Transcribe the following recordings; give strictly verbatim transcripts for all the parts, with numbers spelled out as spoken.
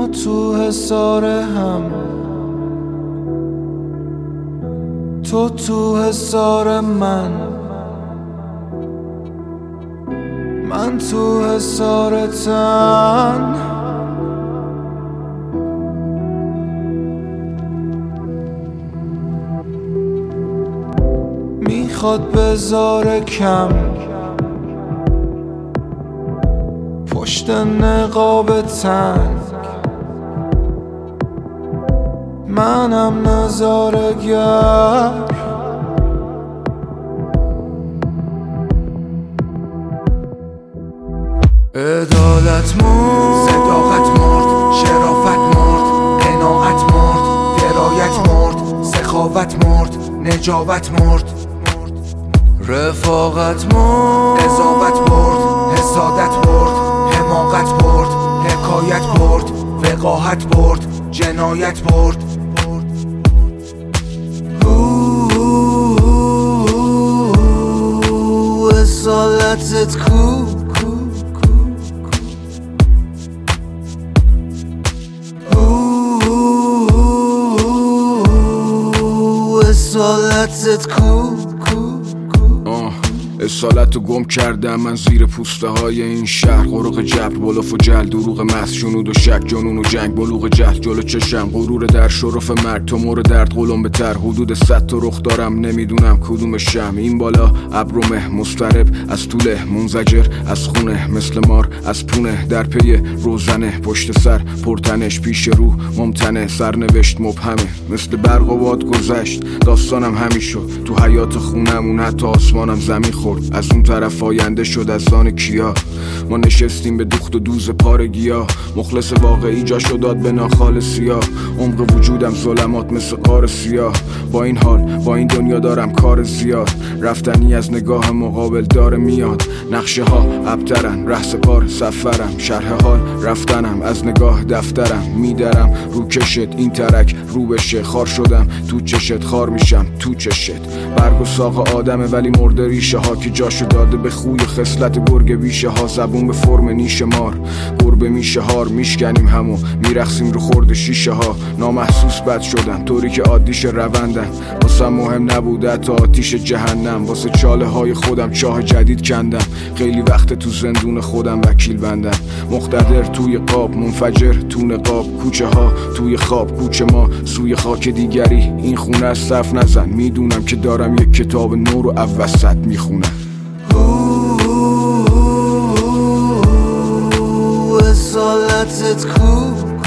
تو حصار هم، تو تو حصار من، من تو حصار تن. میخواد بذاره کم پشت نقاب تنگ، منم نظاره‌گر. عدالت مرد، صداقت مرد، شرافت مرد، قناعت مرد، درایت مرد، سخاوت مرد، نجابت مرد، رفاقت مرد، قضاوت برد، حسادت برد، حماقت برد، حکایت برد، وقاحت برد، جنایت برد. اصالتت کو اصالتت کو اصالتو گم کردم من زیر پوسته های این شهر. غرق جبر، بلوف و جل، دروغ محض، جنود و شک، جنون و جنگ، بلوغ جهل جلو چشم، غرور در شرف مرگ، تو مور درد قلم به تر، حدود صد تا رخ دارم نمیدونم کدوم شم. این بالا ابرومه مضطرب از طوله منزجر، از خونه مثل مار، از پونه در پی روزنه، پشت سر پرتنش، پیش رو ممتنه، سرنوشت مبهمه، مثل برق و باد گذشت داستانم همین شد. تو حیات خونمون حتی آسمانم زمین خورد، از اون طرف آینده شد از آن کیا. ما نشستیم به دوخت و دوز پارگیا، مخلص واقعی جاشو داد به ناخال سیاه. عمق وجودم ظلمات مثل قار سیاه، با این حال با این دنیا دارم کار زیاد. رفتنی از نگاه مقابل داره میاد، نقشه ها ابترن، ره سپار سفرم، شرح حال رفتنم، از نگاه دفترم میدرم. رو کشت این ترک رو بشه، خار شدم تو چشت، خار میشم تو چشت. برگ و ساق آدمه ولی مرده ریشه ها که جاشو داده به خوی خصلت گرگ بیشه ها. زبون به فرم نیش مار، گربه میشه هار، میشکنیم همو میرخسیم رو خورد شیشه ها. نامحسوس بد شدن طوری که عادیش روندن، واسه مهم نبوده تا آتیش جهنم. واسه چاله های خودم چاه جدید کندم، خیلی وقت تو زندون خودم وکیل بندم. مقتدر توی قاب، منفجر تو نقاب، کوچه ها توی خواب، کوچه ما سوی خاک دیگری. این خونه از صف نزن، میدونم که دارم یک کتاب نو رو اوسط میخونم. اصالتت کو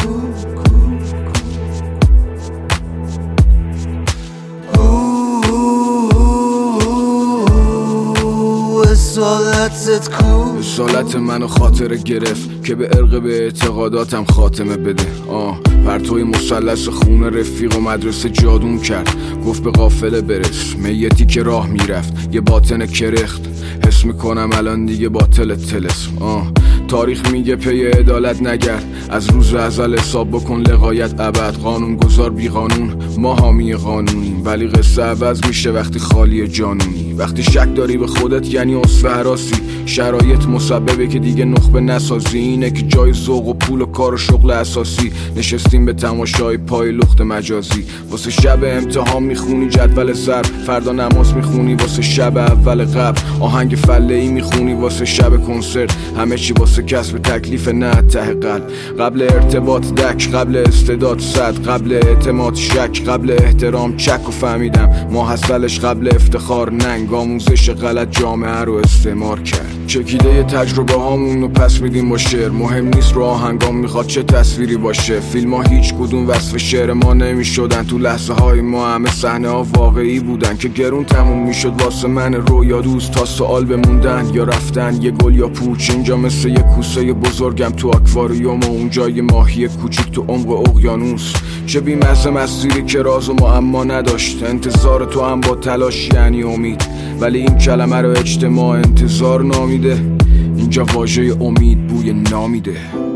اصالتت کو اصالت منو خاطره گرفت که به عرق به اعتقاداتم خاتمه بده. آه پرتوی مثلث خونه رفیق و مدرسه جادون کرد، گفت به قافله برس، میتی که راه میرفت یه باطن کرخت. حس میکنم الان دیگه باطل تلسم. آه تاریخ میگه پی عدالت نگرد، از روز ازل حساب بکن لقایت ابد. قانون گذار بی قانون، ما حامی قانونیم، ولی قصه عوض میشه وقتی خالی جانونی. وقتی شک داری به خودت یعنی اصفه حراسی، شرایط مسببه که دیگه نخبه نسازی. اینه که جای ذوق و پول و کار و شغل اساسی، نشستیم به تماشای پای لخت مجازی. واسه شب امتحان میخونی جدول ضرب، فردا نماز میخونی واسه شب اول قبل، آهنگ فله ای میخونی واسه شب کنسرت. همه چی واسه کسب تکلیف نه ته قلب، قبل ارتباط دک، قبل استعداد صد، قبل اعتماد شک، قبل احترام چک. و فهمیدم ما حاصلش قبل افتخار ننگ، آموزش غلط جامعه رو استعمار کرد. چکیده تجربه هامون رو پس میدیم با شعر، مهم نیست رو آهنگام میخواد چه تصویری باشه. فیلم ها هیچ کدوم وصف شعر ما نمیشدن، تو لحظه های ما همه صحنه ها واقعی بودن که گرون تموم میشد واسه من رویا دوست. تا سوال بموندن یا رفتن، یه گل یا پوچ، اینجا مثل یه کوسه بزرگم تو آکواریوم و اونجا یه ماهی کوچیک تو عمق اقیانوس. چه بی‌مزه مسیری که راز و معما نداشت، انتظار تو هم با تلاش یعنی امید، ولی این کلمه رو اجتماع انتظار نامیده. اینجا واژه امید بوی نامیده.